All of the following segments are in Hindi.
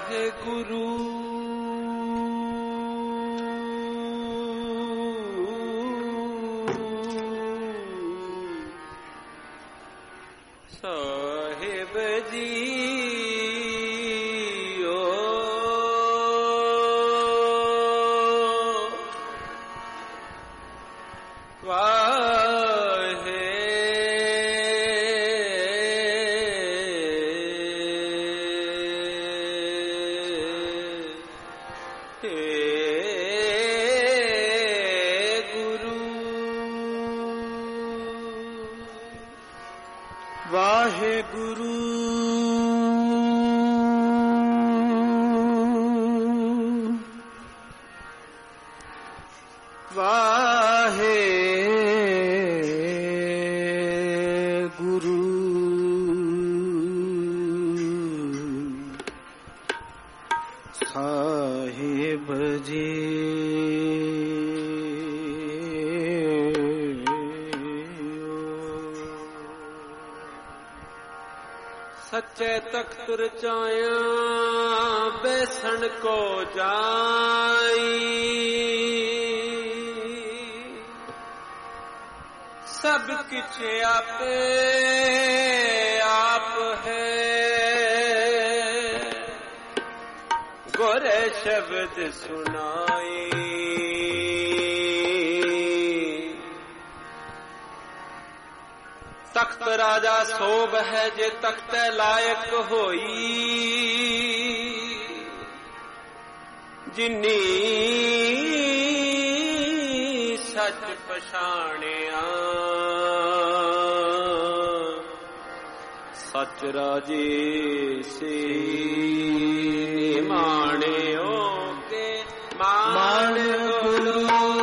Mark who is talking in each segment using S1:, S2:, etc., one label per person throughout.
S1: वाहेगुरु साहिब जी वाहेगुरु वाहेगुरु साहिब जी सच्चे तख्त रचाया बेसन को जाई सब कुछ आपे आप है गोरे शब्द सुनाई तख्त राजा सोब है जे तख्त लायक होई जिन्नी सच पछाणिया सच राजे से माणियो के मान गुरु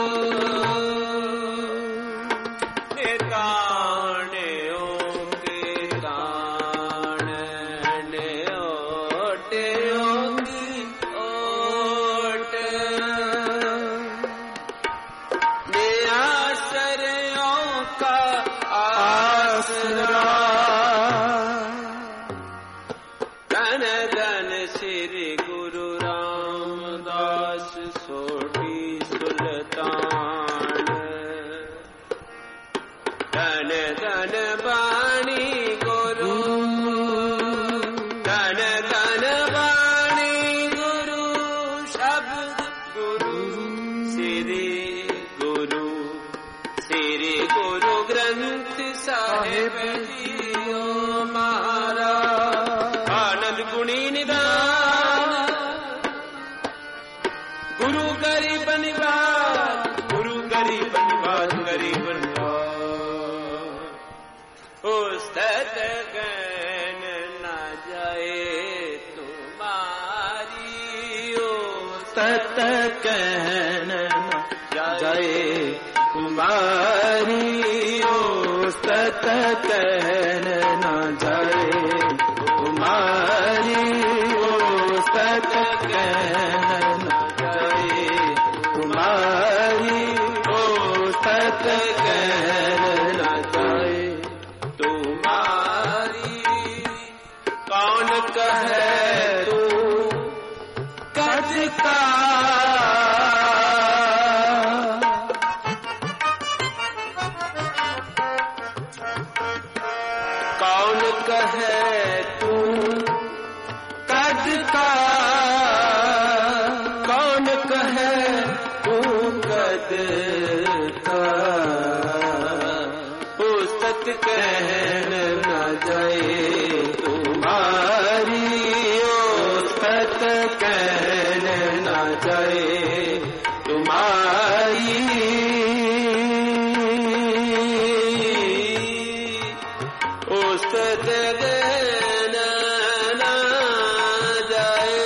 S1: श्री गुरु रामदास सोढ़ी सुल्तान धन धन बाणी गुरु धन धन बाणी गुरु शब्द गुरु श्री गुरु ग्रंथ साहिब जियो महाराज आनंद गुणी निदान गुरु गरीब निवास गरीब निवास उस्तत गन न जाए तुम्हारी उस्तत गन न जाए तुम्हारी उस्तत गन न जाए तुम्हारी उस्तत गन न जाए तुम्हारी उस्तत गन न जाए तुम्हारी कौन कहे तू कज का कौन कहे तू कद का कौन कहे तू कद का उस्तत कहन न जाए तुम्हारी उस्तत कहन न जाए तुम्हारी उस्तत कहन न जाए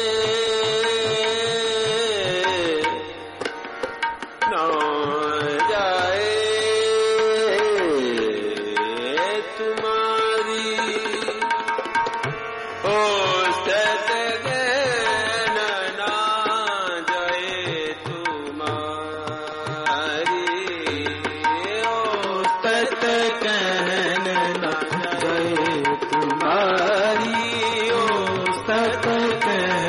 S1: न जाए तुम्हारी उस्तत कहन न जाए तुम्हारी उस्तत कहन न जाए तुम्हारी उस्तत कहन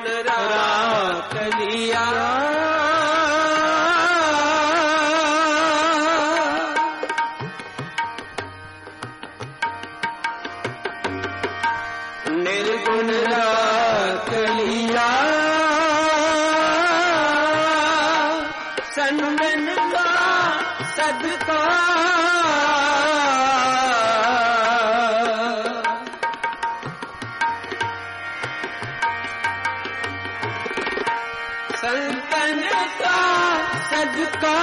S1: राख लिया। निर्गुण राख लिया, संगन का सदका संतन का सदका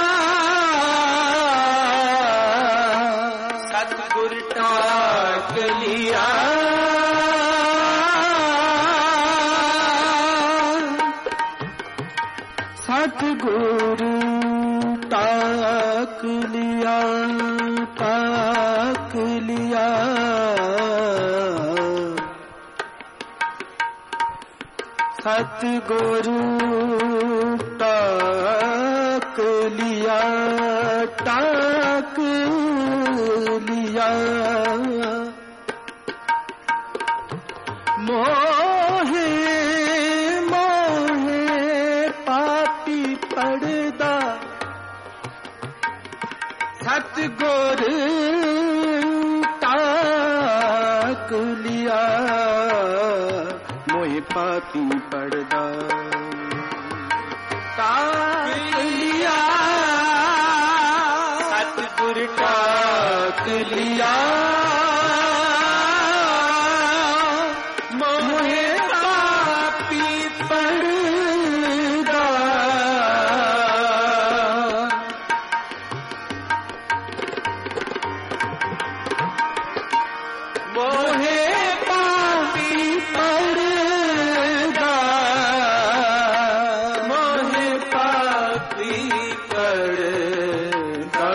S1: सतगुरु टाक लिया।
S2: सतगुरु टाक लिया, टाक लिया। सतगुरु टाक लिया, टाक लिया। मोहे मोहे पापी पड़दा, सतगुरु टाक लिया। मोहे पापी पड़दा टाक लिया,
S1: सतगुरु टाक लिया।
S2: मोहे पापी पड़दा
S1: मोहे
S2: पापी पड़दा,
S1: मोहे पापी पड़दा।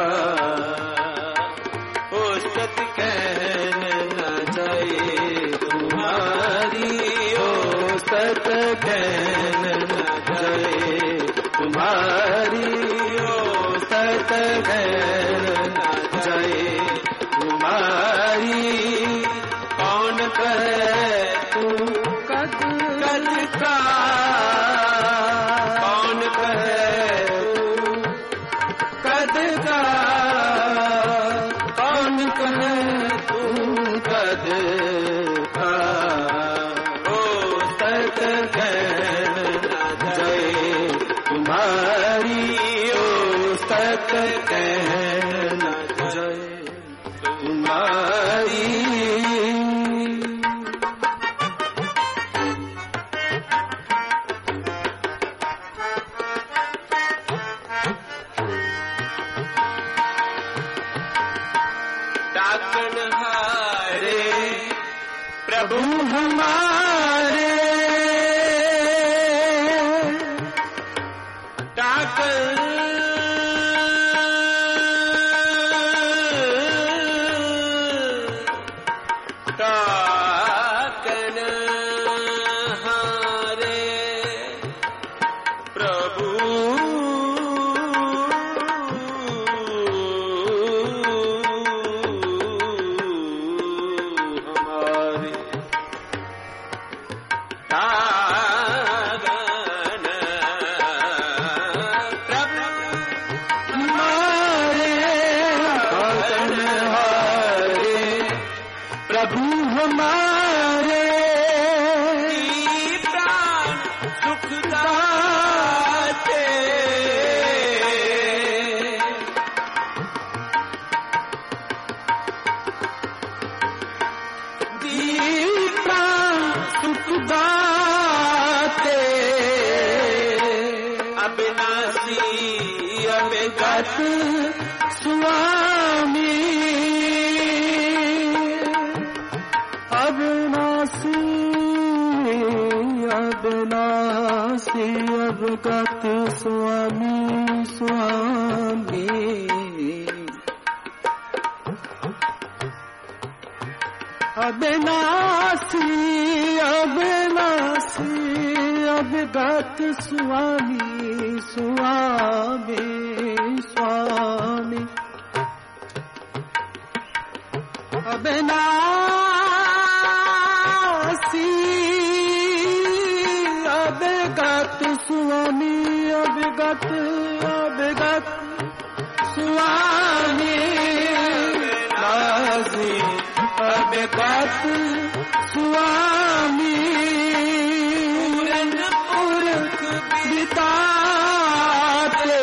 S1: ओ सत कहन न जाए तुम्हारी, ओ सत कहन न जाए तुम्हारी, ओ सत कहन न जाए तुम्हारी। कौन कहे तू
S2: कद
S1: कद का, कौन कहे तू कद का, कौन कहे तू कद का। ओ सत कहन न जाए तुम्हारी, ओ सत कहन न जाए तुम्हारी। डाकन हारे प्रभु
S2: हमारे,
S1: डाकन डाकन हारे प्रभु हमारे। डाकन प्रभु
S2: हमारे
S1: डाकन हारे
S2: प्रभु हमारे।
S1: प्राण सुख दाते,
S2: दीपा सुख दाते,
S1: अविनाशी अविगत
S2: स्वामी। अविनाशी अविनाशी अवगत स्वामी, स्वामी। अविनाशी अविनाशी अवगत स्वामी, स्वामी, स्वामी। अविनाशी नासिकत अभिगत स्वामी नासी अभिगत स्वामी पुरख बिताते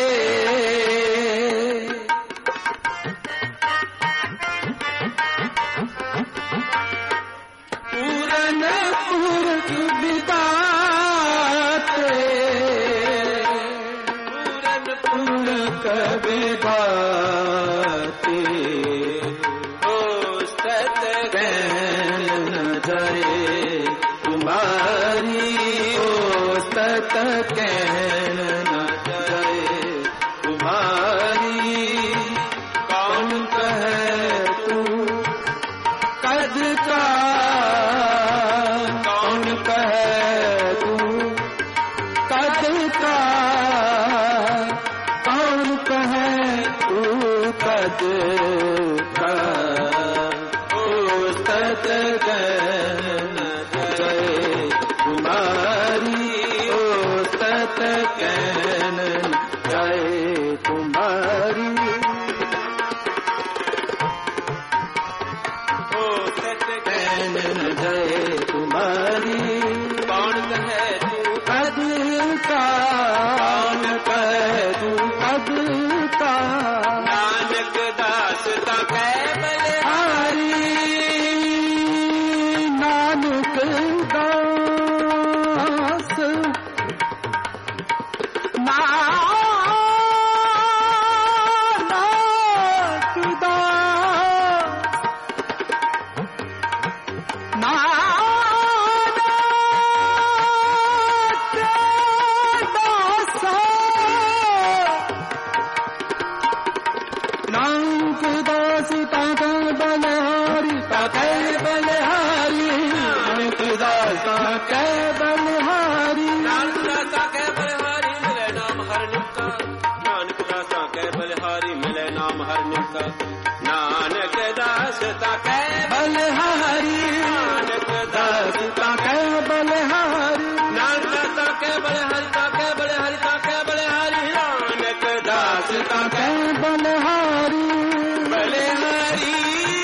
S2: पूरन पुरख बिताते पूरन पुरख बिताते ओ सत कहन न जाए तुम्हारी ओ सत कहन न जाए तुम्हारी कौन कहे तू कद का कौन कहे तू कद का कौन कहे तू कद का ओ सत कहन जाए तुम्हारी ओ सत कहन जाए तुम्हारी ओ सत कहन जाए तुम्हारी कौन कहे तू कद का कौन कहे तू कद का नानक दास ता कह बलिहारी नानक दास नानक दास ताके बलिहारी ताके बलिहारी नानक दास ताके बलिहारी
S1: नानक दास ताके बलिहारी मिले नाम हर निका नानक दास ताके बलिहारी मिले नाम हर निका नानक दास ताके
S2: बलिहारी नानक दास ताके बलिहारी
S1: नानक दास ताके बलिहारी ताके बलिहारी ताके बलिहारी नानक दास
S2: ताके बलिहारी
S1: बलिहारी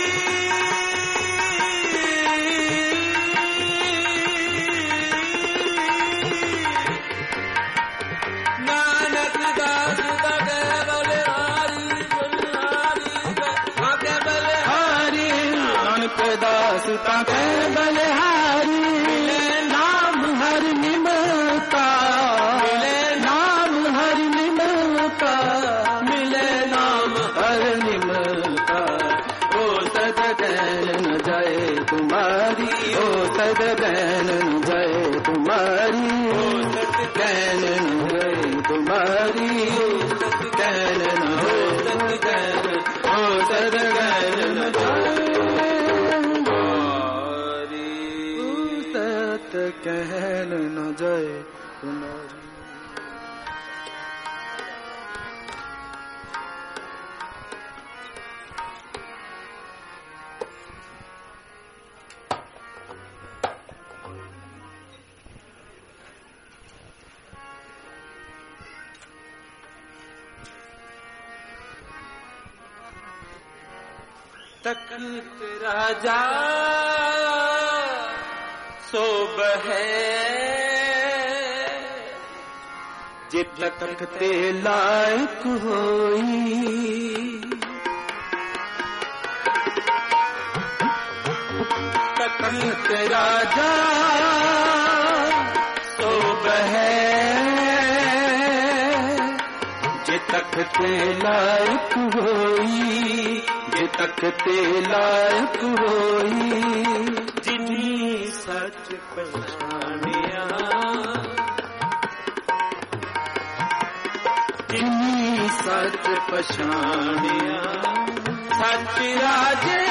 S1: नानक दास ताके बलिहारी बलिहारी ताके बलिहारी
S2: नानक दास ताके बलिहारी मिले नाम हर निमता मिले नाम हर निमता मिले नाम हर निमता ओ सद कहन न जाए तुम्हारी ओ सद कहन न जाए तुम्हारी ओ सद कहन न जाए तुम्हारी ओ सद कहन न हो सद कहन ओ सद कहन न जाए सत कहन न जाए तुम्हारी
S1: तख्त राजा सोब है
S2: जित तखते लायक होई तखत राजा सोब है जित तखते लायक होई जित तखते लायक होई
S1: जिन्ही सच पहचानिया
S2: जिन्ही सच पहचानिया सच राजे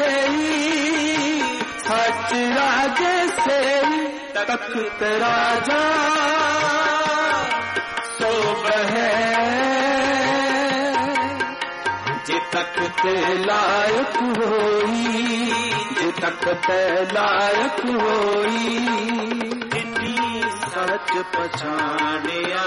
S2: से तख्त राजा सोब है जे तख्त लायक होई जे तख्त लायक होई सच पछाणिया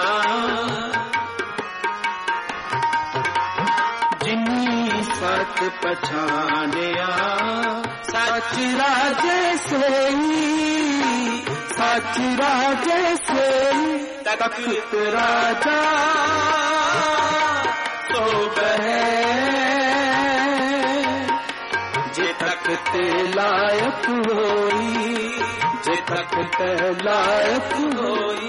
S2: जिनी सच पछाणिया सच राजे सोई सच राजे सोई तख्त राजा तो बहे जे तख्त लायक होई जे तख्त लायक होई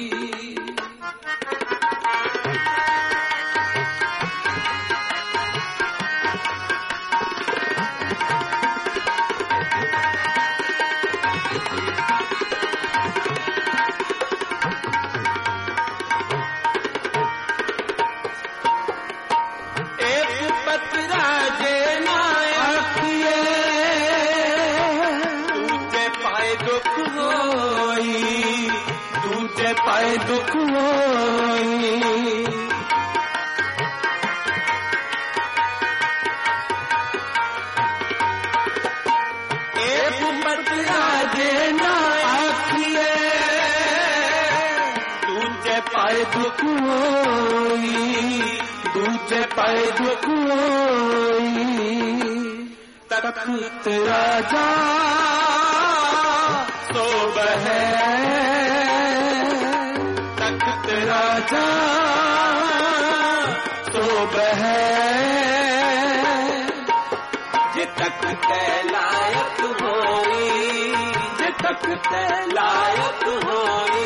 S2: पाए दुख होई एक बतरा देना आखिए दूजे पाए दुख होई दूजे पाए दुख होई तख्त राजा सो बहे राजा तो बहे जे तख्त लायक होई जे तख्त लायक होई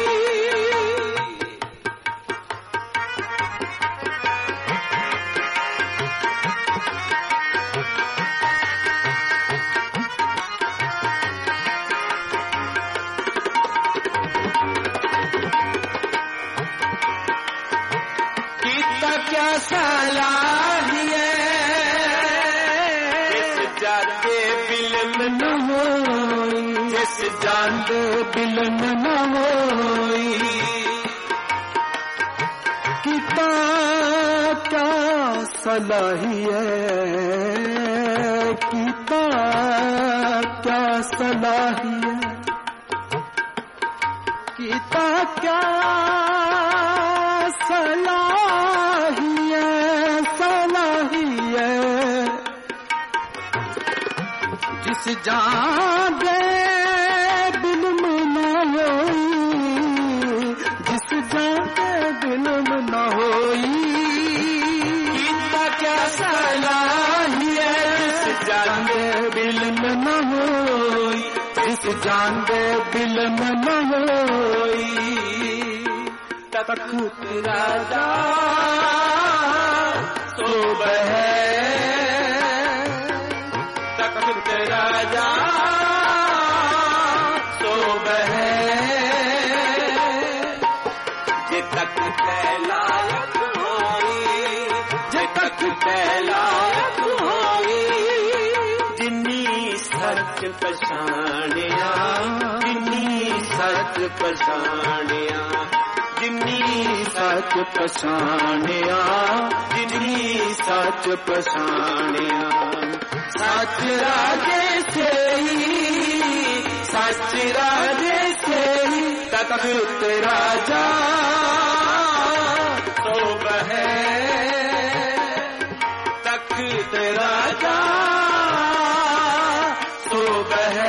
S2: क्या सलाहिए जिस जाते बिलम न होई जिस जानते बिलम न होई किता क्या सलाहिए किता क्या सलाहिए किता क्या सलाहिए सलाहिए जिस जान दे बिलम न होई जिस जान दे बिलम न होई कितना क्या सलाहिए जिस जान दे बिलम न होई जिस जान दे बिलम न होई तख्त राजा सो बहे तख्त राजा सो बहे जे तख्त लायक होई जे तख्त लायक होई जिनी सच पछाणिया जिनी सच पछाणिया जिनी सच पछाणिया जिनी सच पछाणिया सच राजे सेई सच राजे सेई तख्त राजा तो बहे तख्त राजा तो बहे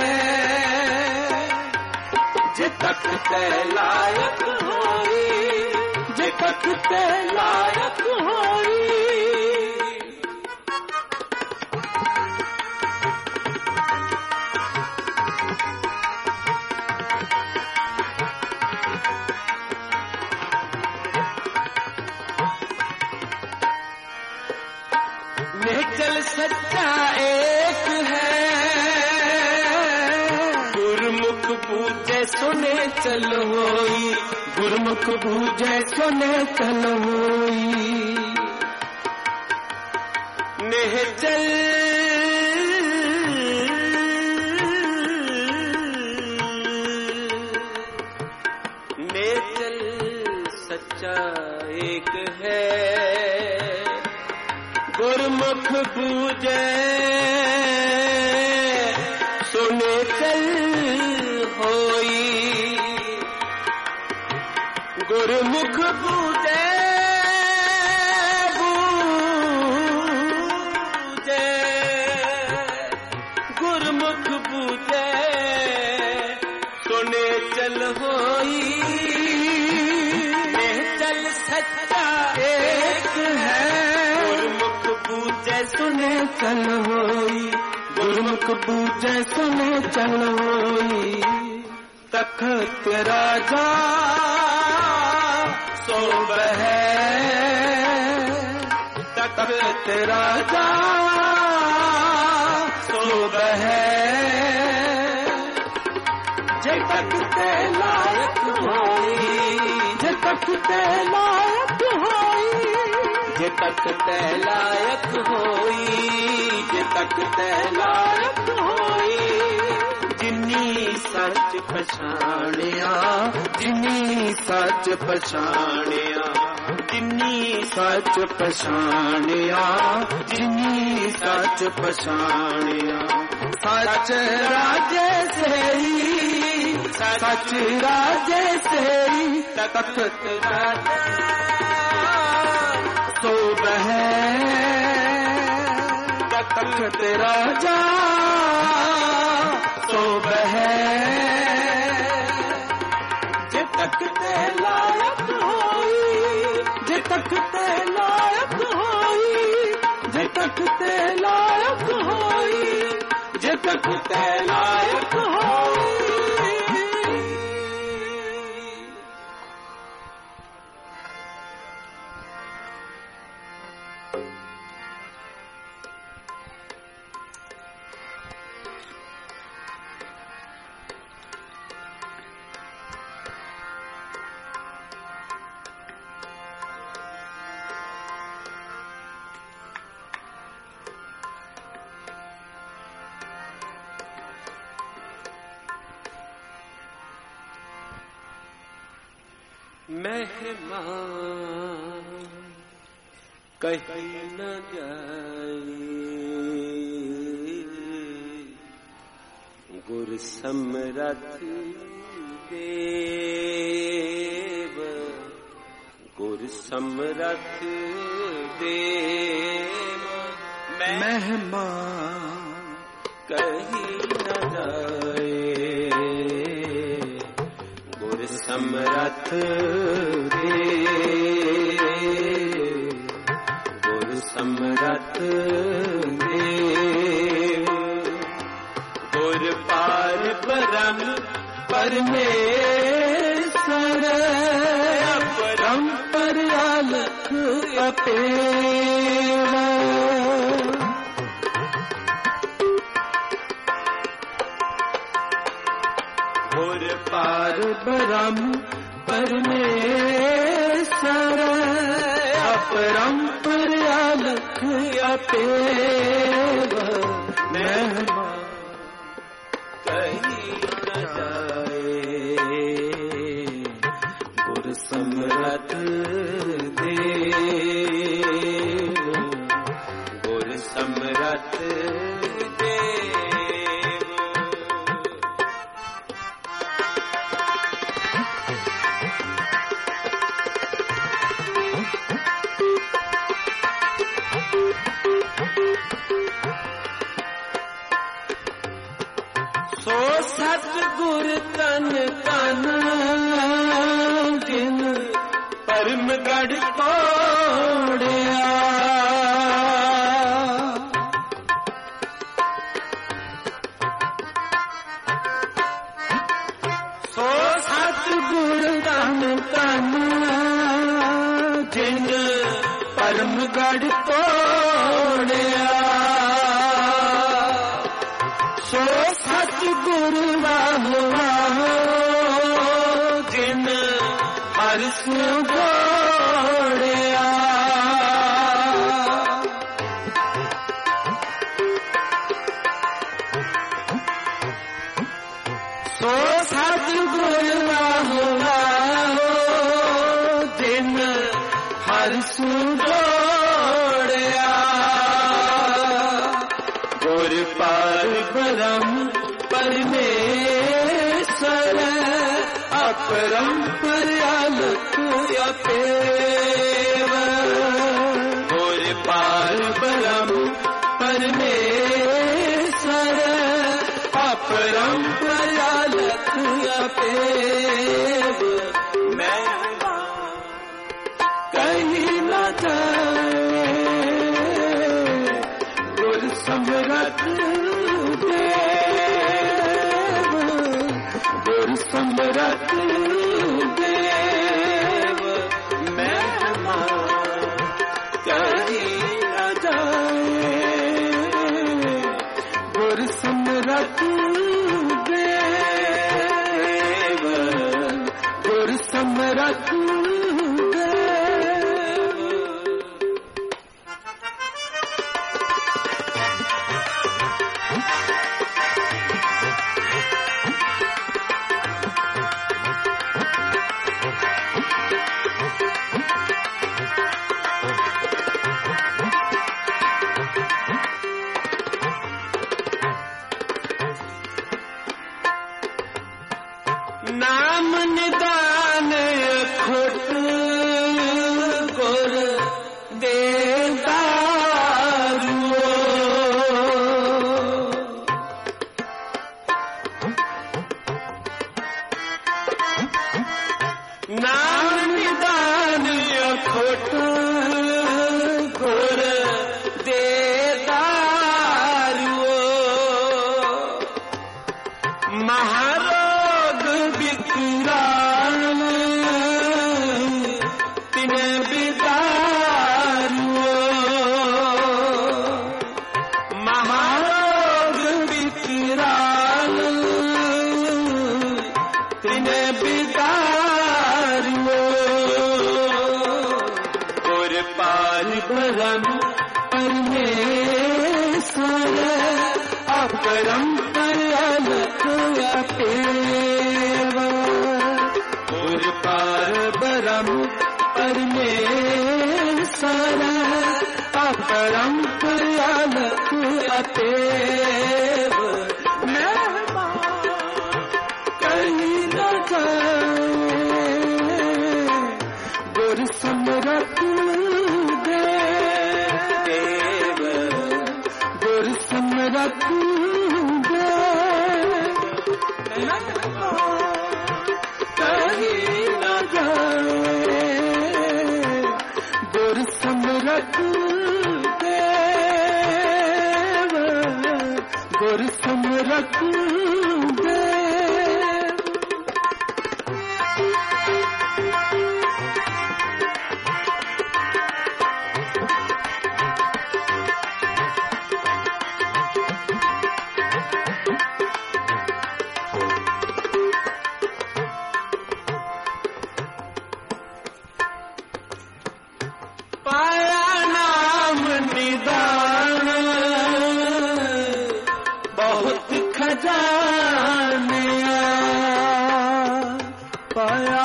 S2: जे तख्त लायक जे तख्त लायक होई निश्चल सच्चा एक है गुरमुख पूजे सुने चल होई गुरमुख पूजे सुने चल होई निश्चल निश्चल सच्चा एक है गुरमुख पूजे सुने चल होई
S1: गुरमुख पूजे गुरमुख पूजे सुने चल होई चल सच्चा एक है गुरमुख पूजे सुने चल होई गुरमुख पूजे सुने चल होई तखत राजा सोब है तखत राजा सोब है जे तखते लायक होई जे तखते लायक होई जे तखते लायक होई जे तखते लायक होई जिनी सच पछाणिया जिनी सच पछाणिया जिनी सच पछाणिया जिनी सच पछाणिया सच राजे सेई सच राजे सेई तखत राजा सोब है तखत राजा सोब है जे तखते लायक होई जे तखते लायक होई जे तखते लायक होई जे तखते लायक होई मेहमान कहीं न जाए गुर समरथ देव गुर समरथ देव मेहमान कहीं न जाए गुर समरथ देव गुर समरथ देव गुर पार परम परमेश्वर परम पर अलख अपेवा गुर पार परम परमेश्वर अपरम पर अलख अपेवा मेहमान कहीं न जाए गुर समरथ देव गुर समरथ सतगुर तन तन जिन परमगढ़ तोड़िया सो सतगुर तन तन जिन परमगढ़ तोड़िया सो सतगुरु वाहो वाहो जिन हर सुगोड़िया सो सतगुरु वाहो वाहो जिन हर सुगोड़िया गुर पार परम परमेश्वर
S2: अपरंपरालक अपेव और पार ब्रह्म परमेश्वर अपरंपरालक अपेव मैं कहीं न जाए गुर समरथ देव गुर समरथ देव महिमा कहीं न जाए गुर समरथ देव गुर समरथ नाम निदान खुट गुर देवदारू नाम निदान खुट गुर देवदारू महारोग विकराल तिन बिदारू महारोग विकराल तिन बिदारू और पार ब्रह्म परमेश्वर अपरंपरालक अपेव और पार ब्रह्म परमेश्वर अपरंपरालक अपेव महिमा कहीं न जाए गुर समरथ देव गुर समरथ कहीं न जाए गुर समरथ देव गुर समरथ देव पाया नाम निदान बहुत खजाने पाया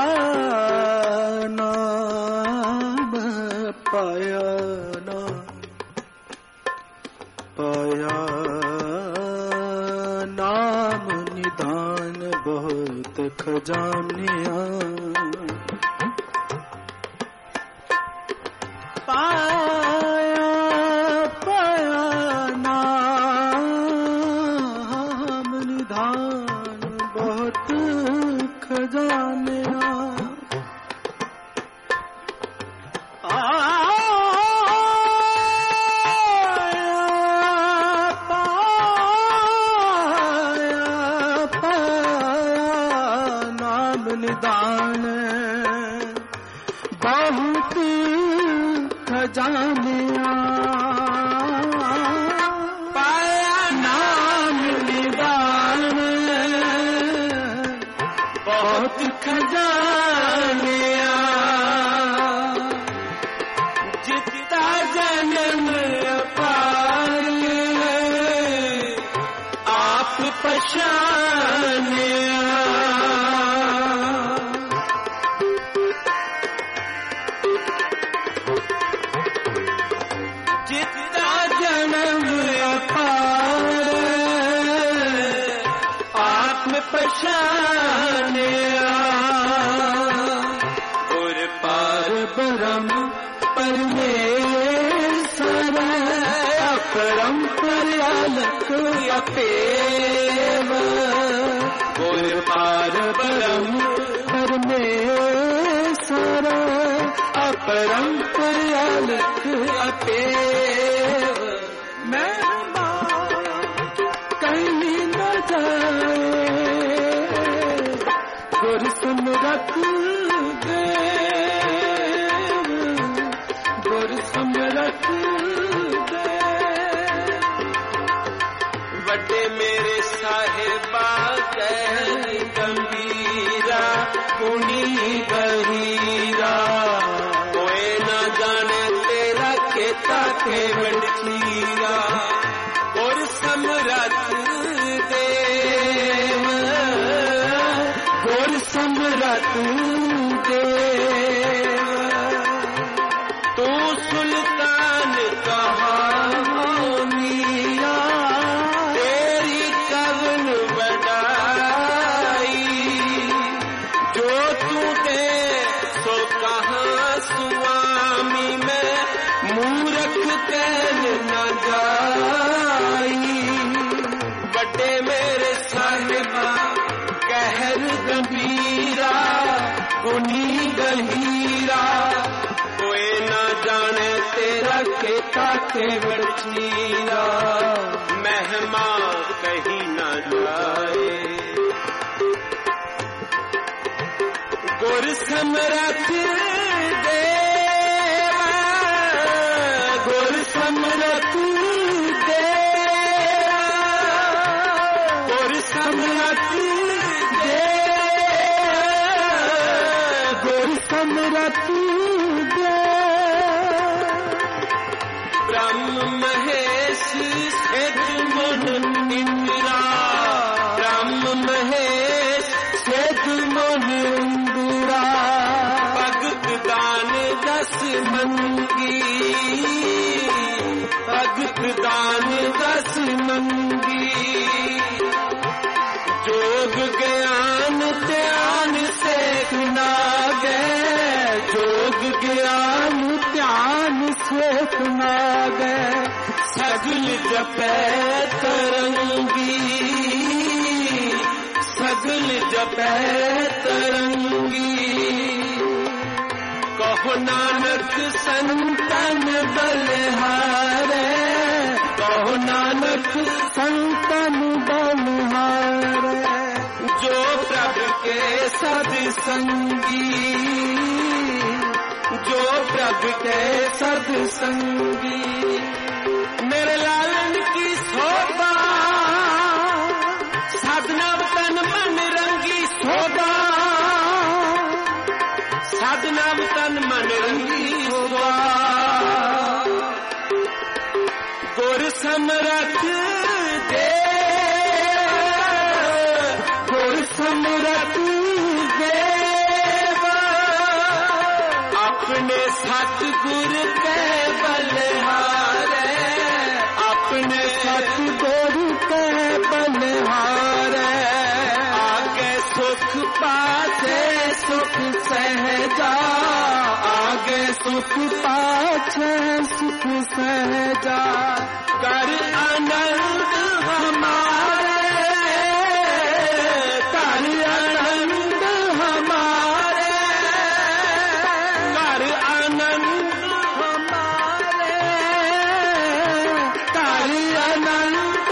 S2: नाम पाया नाम निदान बहुत खजाने पाया नाम निधान बहुत खजाने नाम निदान बहुत खजानिया पाया नाम निदान बहुत खजानिया जितना जन्म अपार आप पहचानिया जितना जन्म अपार आप में पहचानिया ब्रह्म परमेश्वर अपरंपर अलख अपेव गुर पार ब्रह्म परमेश्वर अपरंपर अलख अपेव मैं कहीं न जाए गुर समरथ देव गुर समरथ देव
S1: वड्डे मेरे साहिबा कह गंभीरा गुणी गहीरा कोई न जाने तेरा केता केवट चीरा गुर समरथ देव गुर समरथ देव तू सुल्तान कहा मिया तेरी कवन बड़ाई जो तू दे सो कहाँ स्वामी में मूर्ख कहन न जाई बड़े मेरे साहिबा कहर गंभीरा गुनी गहीरा कोई न जाने तेरा केता केवट चीरा महिमा कहीं न जाए गुर समरथ देव गुर समरथ देव गुर समरथ गुर समरथ ब्रह्म महेश सिद्ध मन इंदिरा ब्रह्म महेश सिद्ध मन इंदिरा भगत दान दस मंगी भगत दान दस मंगी जोग ज्ञान ध्यान से नागे जोग ज्ञान ध्यान से नागे सगल जपे तरंगी सगल जपे तरंगी कहो नानक संतन बलहारे कहो नानक संतन बलहारे जो प्रभु के सद संगी जो प्रभु के सद संगी मेरे लालन की शोभा साधना तन मन रंगी शोभा साधना तन मन रंगी शोभा गुर समरथ देव गुर समरथ देव अपने सतगुर के बलहारे अपने सतगुर के बलहारे आगे सुख पाछे सुख सहजा आगे सुख पाछे सुख सहजा कर आनंद हमारे कर आनंद हमारे कर आनंद हमारे कर आनंद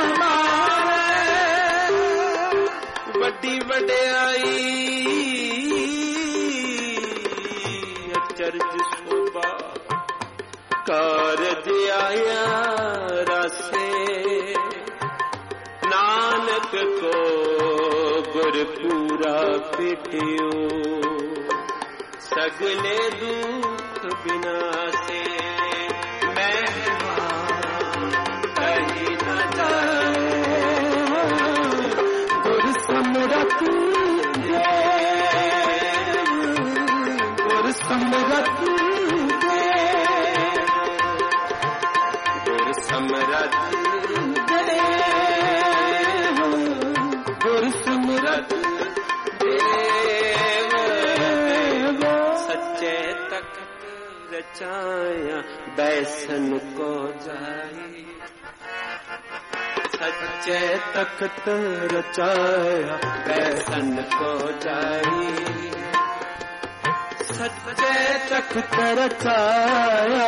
S1: हमारे वड्डी वड्याई अचरज शोभा कारज आया रसे नानक को गुर पूरा पिटियो सगले दुख विनाशे मैं कहीं न जाए गुर समरथ गुर समरथ गुर समरथ गुर समरथ देव सच्चे तक रचाया बैसन को जाई, सच्चे तख्त रचाया बैसन को जाई, सच्चे तख्त रचाया,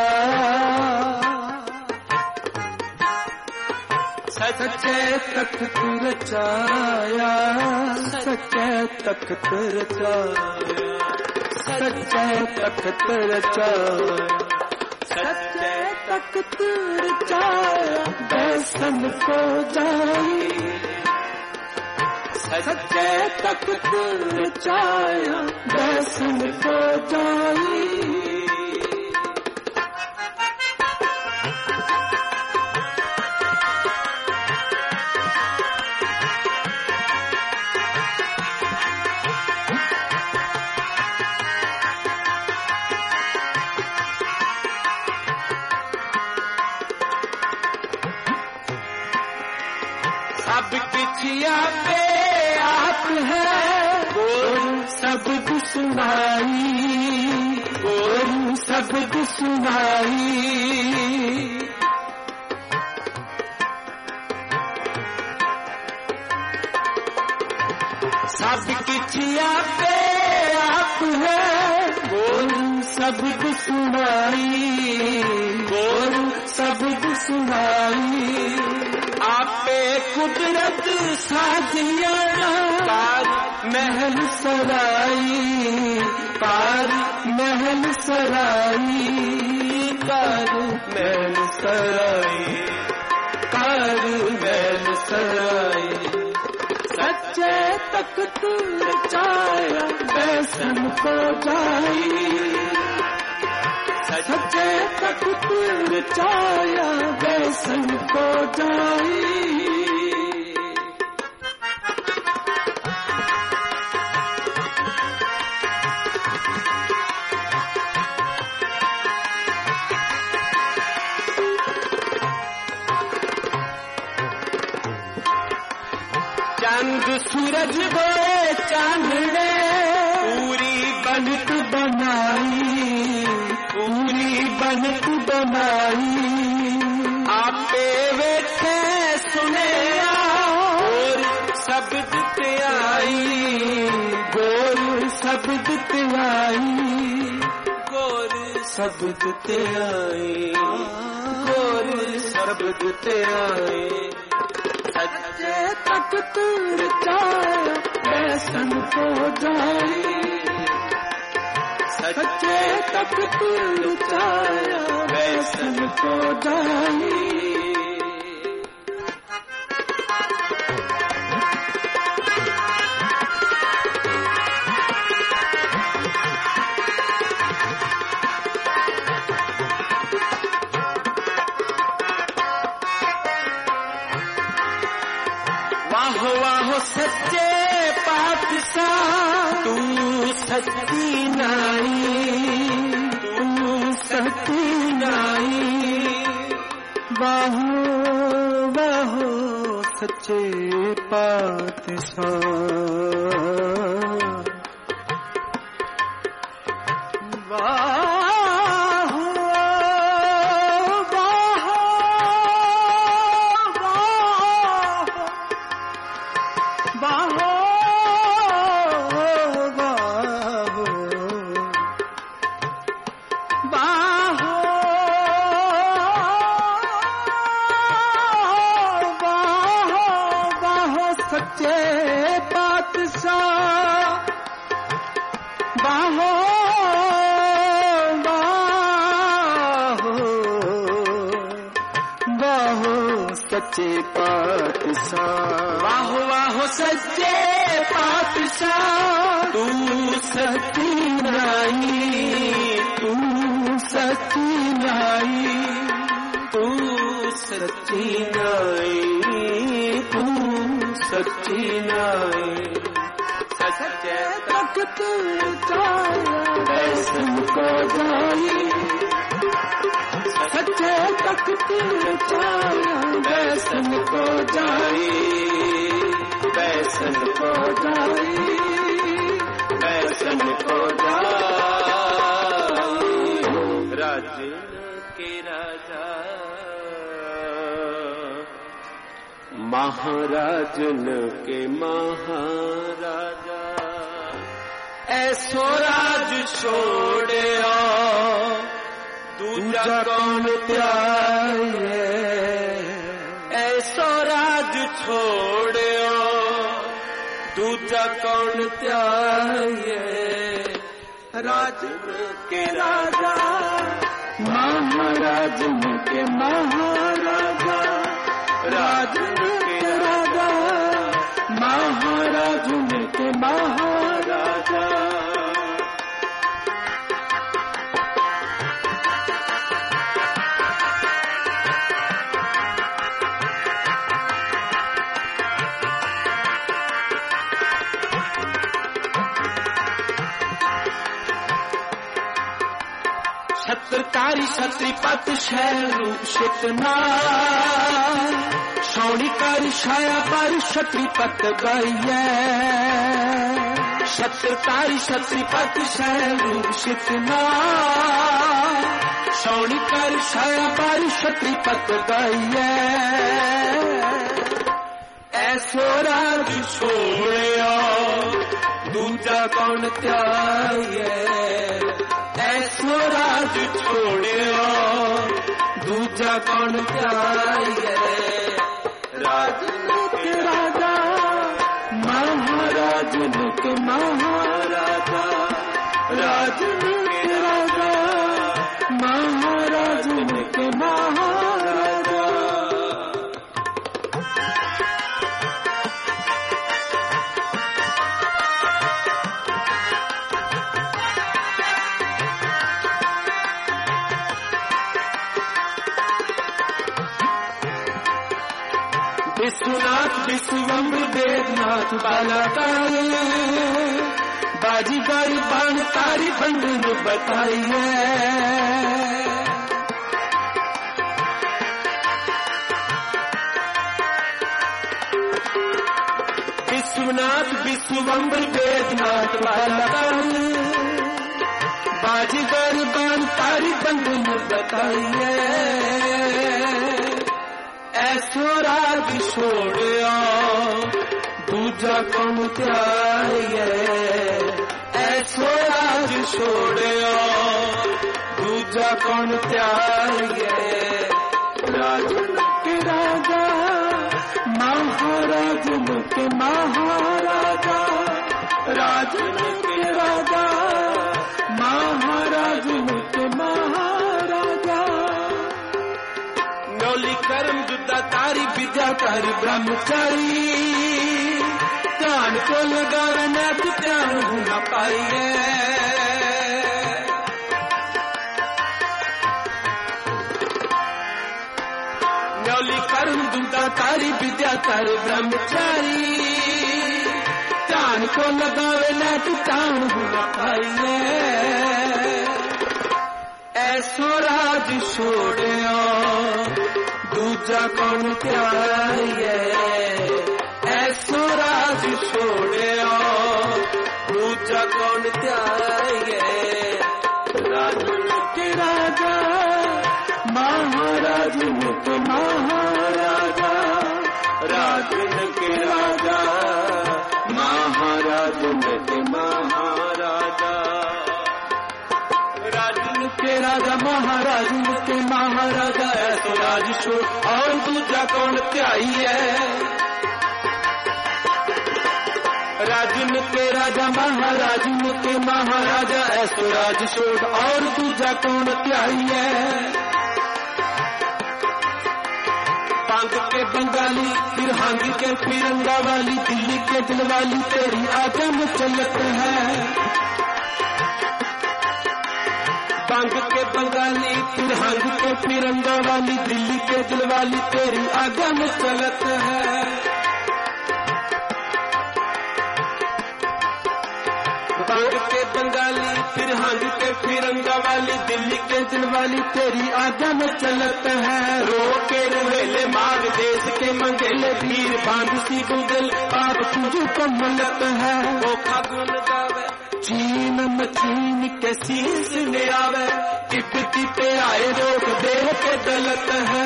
S1: सच्चे तख्त रचाया, सच्चे तख्त रचाया, सच्चे तख्त रचाया, सच्चे तख्त रचाया बैसन को जाई, सच्चे तख्त रचाया बैसन को जाई। सब किछिया पे आप है, गोरु शब्द सुनाई, गोरु शब्द सुनाई, सब किछिया पे आप है, गोरु शब्द सुनाई, गोरु शब्द सुनाई, आपे कुदरत साजिया पार महल सराई, पार महल सराई, पार महल सराई, पार महल सराई, सच्चे तख्त रचाया बैसन को जाई, सच्चे तख्त रचाया बैसन को जाई। चांद सूरज गए चांदड़े, पूरी बनत बनाई, पूरी बनत बनाई, आपे बैठे सुने गोर शब्द ते आई, गोर शब्द ते आई, गोर शब्द ते आई, गोर शब्द ते आई, सच्चे तख्त रचाया बैसन को जाई, सच्चे तख्त रचाया बैसन को जाई। वाह वाह सच्चे पातशाह, तू सच्ची नाई, तू सच्ची नाई, वाह वाह सच्चे पातशाह, वाह सच्चे पातशाह, बाहो बाहो बाहो सच्चे पातशाह, बाहो बाहो सच्चे पातशाह, तू सच्ची नाई, तू सच्ची नाई, तू सच्ची नाई, तू सच्ची नाई, सच्चे तख्त रचाया बैसन को जाई, सच्चे तख्त रचाया बैसन को जाई, बैसन को जाई, बैसन को जाई। राजन के राजा महाराजन के महाराजा ऐसो राज छोड़िया दूजा कौन त्यागे ऐसो राज छोड़िया दूजा कौन त्यागे राजन के राजा
S2: महाराजन के महाराजा
S1: राजन के
S2: राजा महाराजन के महाराजा छत्रकारी छत्रीपत शैरू शितना शौणिकारी छाया पर छत्रीपत गाइए छत्रकारी छत्रीपत शैरू शितना शौणिकारी छाया पर छत्रीपत गाइए ऐसो राज छोड़िया दूजा कौन त्यागे ऐसो राज छोड़िया दूजा कौन त्यागे राजन के राजा महाराजन के महाराजा राजन के राजा महाराजन के महाराजा विश्वनाथ विश्वम्बर वेदनाथ बालाकारी बाजीगारी बाणकारी बंधन बताइए विश्वनाथ विश्वम्बर वेदनाथ बालाकारी बाजीगारी बाणकारी बंधन बताइए ऐसो राज छोड़िया दूजा कौन त्यागे ऐसो राज छोड़िया दूजा कौन त्यागे राजन के राजा महाराजन के महाराजा राजन के राजा महाराजन के महाराजा नौली कर्म जुद्धाकारी विद्याकारी ब्रह्मचारी ध्यान को लगावे न तो ध्यान होना पाइए नौली कर्म जुद्धाकारी विद्याकारी ब्रह्मचारी ध्यान को लगावे न तो ध्यान होना पाइए ऐसो राज छोड़िया दूजा कौन त्यागे ऐसो राज छोड़िया दूजा कौन त्यागे राजन के राजा महाराजन के महाराजा राजन के राजा महाराजन के महाराजा राजन के राजा महाराजन के महाराजा ऐसो राज छोड़ और दूजा कौन त्यागे राजन के राजा महाराजन के महाराजा ऐसो राज छोड़ और दूजा कौन त्यागे पांग के बंगाली फिर हांगी के फिरंगा वाली दिल्ली के दिलवाली तेरी आजा में चलत है पांग के बंगाली फिर हांगी के फिरंगा वाली दिल्ली के दिलवाली तेरी आजा में चलत है पांग के बंगाली फिर हांगी के फिरंगा वाली दिल्ली के दिलवाली तेरी आजा में चलत है रो के रुहेले माग देश के मंगेले भीड़ बांध सी गुगल आप तुझको मलत है वो फागुन गावे चीन मचीन के शीश ने आवे, तिब्बती पे आए रोक देह के गलत है।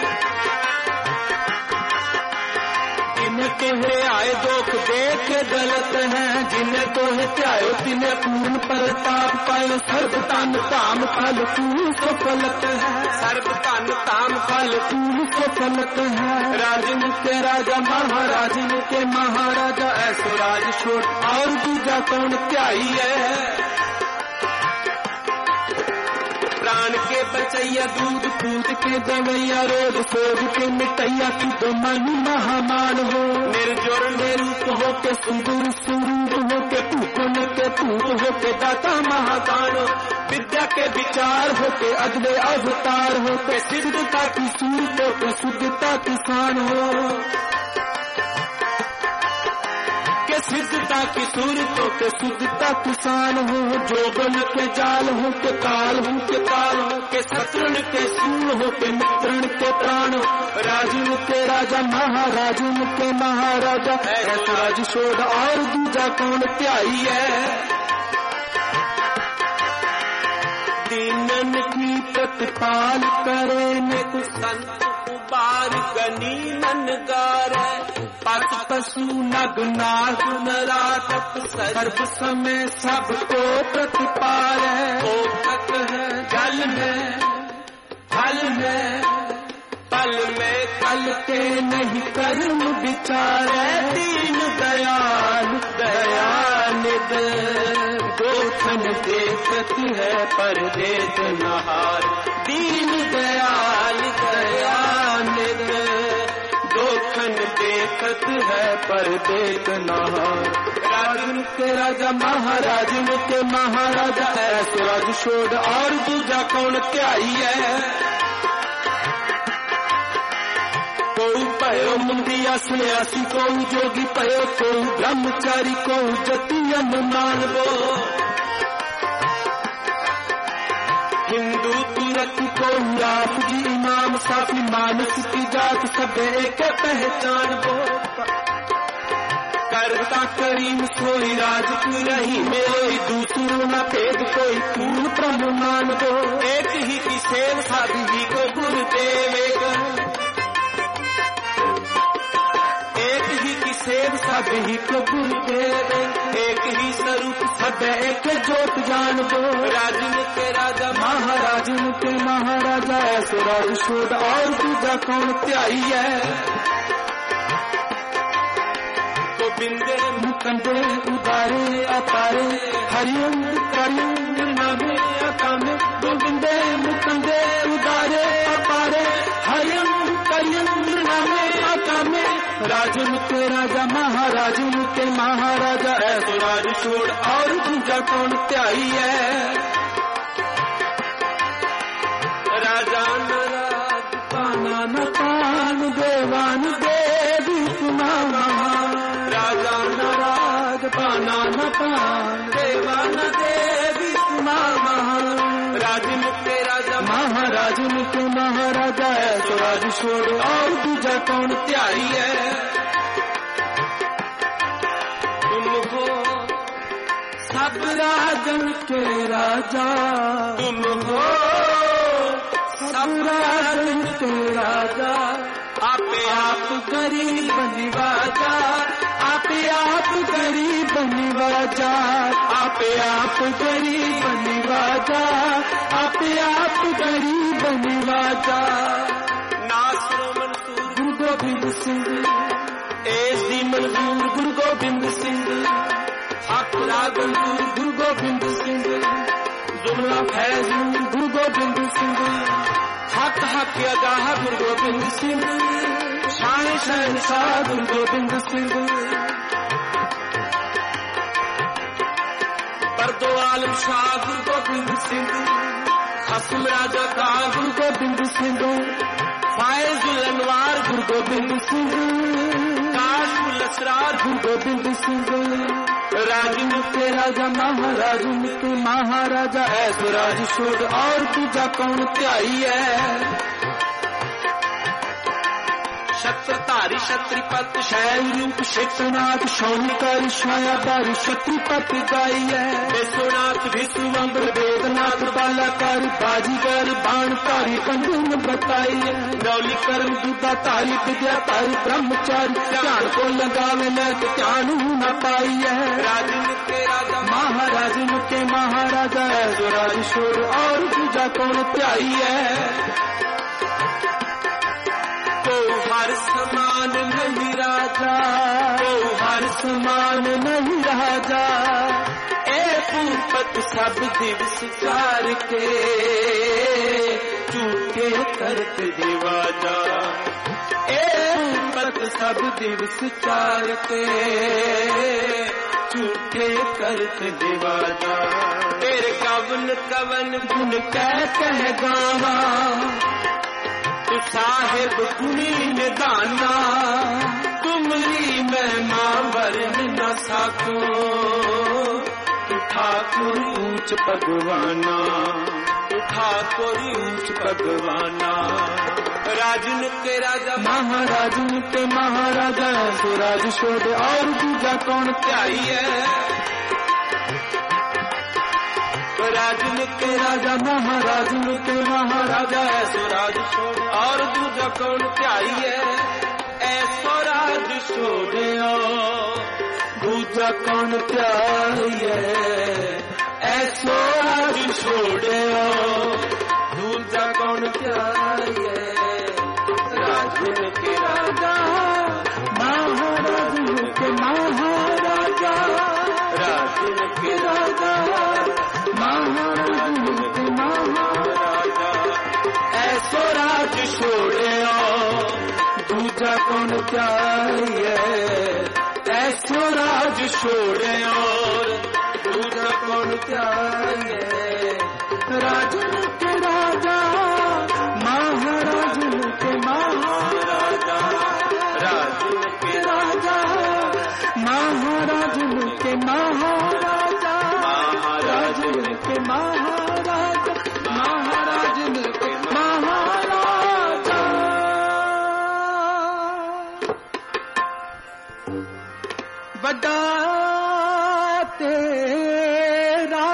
S2: जिन्हें तोहे आए दोख देख गलत है, जिन्हें तोहे त्यायो तिन्हें पूर्ण परताप पायो। सर्व तन ताम फल तू सफलत है, सर्व तन ताम फल तू सफलत है। राजन के राजा महाराजन के महाराजा, ऐसो राज छोड़ और दूजा कौन त्याई है। प्राण के बचैया दूध दूध के दवैया, रोग सोग के मिटैया, तू तो मन महामान हो। निर्जोर निरूप हो के सुदूर स्वरूप हो के, पूपन के पूत हो के दाता महादान हो। विद्या के विचार हो के अगले अवतार हो के, सिद्धता की सूरत हो के शुद्धता किसान हो। सिद्धता की सूरतों के शुद्धता किसान हो। जोगन के जाल हो के काल हो के काल हो के, शत्रुन के सूल हो के मित्रण के प्राण हो। राजन के राजा महाराजन के महाराजा, ऐसा राज छोड़ और दूजा कौन त्याई है। दीनन की प्रतिपाल करे ने संत उबार गनीनन गारे। पशु पशु नग नाग नरातप, सर्व समय सबको प्रतिपाल है। ओतक है जल में फल में, पल में कल के नहीं कर्म विचार। दीन दयाल दयानिद, गोथन देखत है पर देत नहार। दीन दयाल दयानिद, गोथन देखत है पर देत नहार। राजन के राजा महाराजन के महाराजा, ऐसो राज छोड़ और दूजा कौन त्याई है। कोई पयो मुंदिया सन्यासी, कोई जोगी पयो, कोई ब्रह्मचारी, कोई जतियन मानवो। हिंदू तुरकी कोई राफ जी इमाम साफी, मानस की जात सब एक पहचान वो। करता करीम सोई राजपुर रही में, कोई दूसरों न भेद, कोई पूर्ण प्रभु मान दो। एक ही की सेव साधी ही को गुरुदेव, सेव सब ही को गुरुदेव। एक ही स्वरूप सब एक जोत जान दो। राजन के राजा महाराजन के महाराजा, ऐसो राज छोड़ और दूजा कौन त्याई है। गोविंदे मुकंदे उदारे अपारे, हरिओम करिओम नामे अकामे। गोविंदे मुकंदे उदारे अपारे, हरिओम करिओम नामे अकामे। राजन के राजा महाराजन के महाराजा, ऐसो राज छोड़ और दूजा कौन त्याई है। राजा न राज पाना न पान, देवान देवी सुना महान। राजा न राज पाना न पान, देवान देवी सुना महान। राजन के राजा महाराजन के महाराजा, ऐसो राज छोड़ और दूजा कौन त्याई है। तुम हो सब राजन के राजा, तुम हो सब राजन के राजा। आपे आप गरीब निवाजा, आपे आप गरीब निवाजा। आपे आप गरीब निवाजा, आपे आप गरीब निवाजा। नासरो मंसूर गुरु गोबिंद सिंह, एसी मंजूर गुरु गोबिंद सिंह। अकरा गंजूर गुरु गोबिंद सिंह, जुमला फैज गुरु गोबिंद सिंह। हक हक अगाह गुरु गोबिंद सिंह, शान शहंशाह गुरु गोबिंद सिंह। बरदो आलम शाह गुरु गोबिंद सिंह, खसम राजा का गुरु गोबिंद सिंह। फायजुल अनवार गुरु गोबिंद सिंह, काशुल असरार गुरु गोबिंद सिंह। राजन के राजा महाराजन के महाराजा, ऐसो राज छोड़ और दूजा कौन त्याई है।
S1: छत्र धारी छत्रीपत
S2: शैल रूप क्षेत्रनाथ शौनिकर छायाधर छत्रीपत गाई है
S1: विश्वनाथ विश्वम्बर
S2: वेदनाथ बालाकार बाजीगर बाणधारी कंदन बताई है
S1: नौली
S2: कर्म दूधा धारी विद्या धारी ब्रह्मचारी ध्यान को लगावे न ध्यान न पाई है
S1: राजन के राजा
S2: महाराजन के महाराजा राजेश्वर और दूजा कौन त्याई है
S1: तो हर समान नहीं राजा
S2: तो हर समान नहीं राजा
S1: ए पूपत सब दिवस चार के झूठे करत दिवाजा
S2: ए पूपत सब दिवस चार के
S1: झूठे करत दिवाजा तेरे कवन कवन
S2: गुण कह गावा
S1: तू साहिब गुणी निदाना तुमरी महिमा वर्ण न साको तू ठाकुर ऊंच भगवाना तू ठाकुर ऊंच भगवाना राजन के राजा
S2: महाराजन के महाराजा सुराज शोध और दूजा कौन
S1: त्याई है राजन के
S2: राजा महाराजन के महाराजा
S1: स्वराज छोड़ और दूजा कौन त्याई है ऐसो राज छोड़े
S2: दूजा कौन त्याई है ऐसो राज छोड़े
S1: दूजा कौन त्याई है राजन के राजा
S2: महाराजन के महाराजा
S1: राजन के राजा
S2: महाराजन के महाराजा
S1: ऐसो राज छोड़े
S2: दूजा कौन चाहिए ऐसो राज छोड़े और
S1: दूजा कौन
S2: चाहिए राजन के राजा महाराजन के महाराजा
S1: राजन के
S2: राजा महाराजन के महाराजा महाराजन के महाराजा महाराजन के महाराजा बड़ा तेरा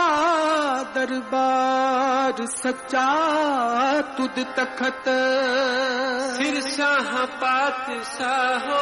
S2: दरबार सच्चा तुद तखत
S1: सिर शाह पातशाहो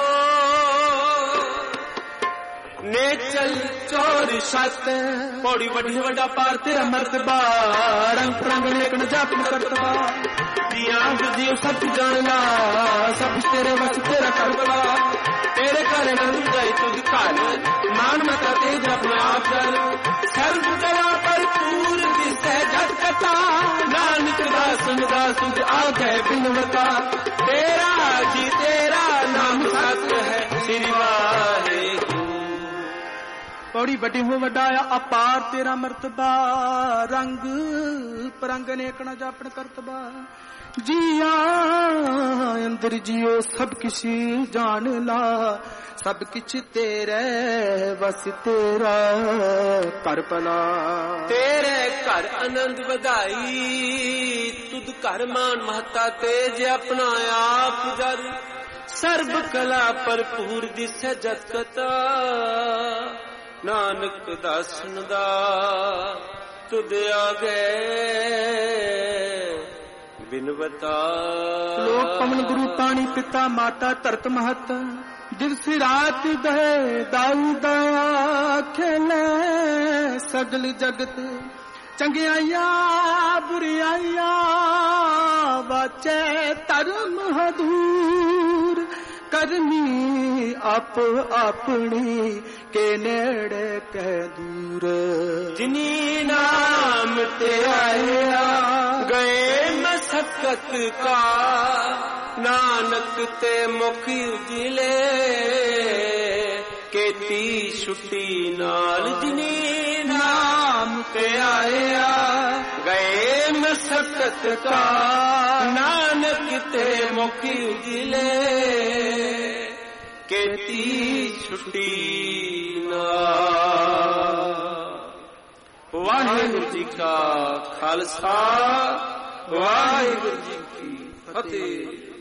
S1: ने चल चोर सत
S2: पौड़ी वड्डी वड्डा पार तेरा मर्तबा रंग प्रंग लेकन जापन करतबा दियां बुझियो सब जानना सब तेरे बस तेरा करतबा तेरे घर नंद जाई तुझ काल मान मता तेज अपने आप कर सर्व कला पर पूर दिसे जग कथा नानक दासन दास आ गए बिनवता तेरा जी तेरा नाम सत्य है श्री वाहेगुरु पौड़ी वड्डी हो वड्डाया अपार तेरा मर्तबा रंग परंग नेकना जापन करतबा जिया अंदर जियो सब किसी जान ला सब किछ तेरे बस तेरा कर भला
S1: तेरे घर आनंद वधाई तुद घर मान महता तेज अपना आप जर सर्व कला भरपूर दिसे जत कथा नानक दासन दा तुद आगे बिनवता
S2: लोक पवन गुरु पानी पिता माता धरत महत दिवस रात दहे दाऊ दया खेले सगल जगत चंगियाइया बुरियाइया वाचे धर्म हदूर करनी आप अपनी के नेड़े कह दूर
S1: जिनी नाम ते आया गए मसकत का नानक ते मुख उजिले केती छुट्टी नाल जिनी नाम ते आया गए मसकत का नानक ते मुख उजिले केती छुट्टी नाल। वाहिगुरु जी का खालसा वाहिगुरु जी की फतेह।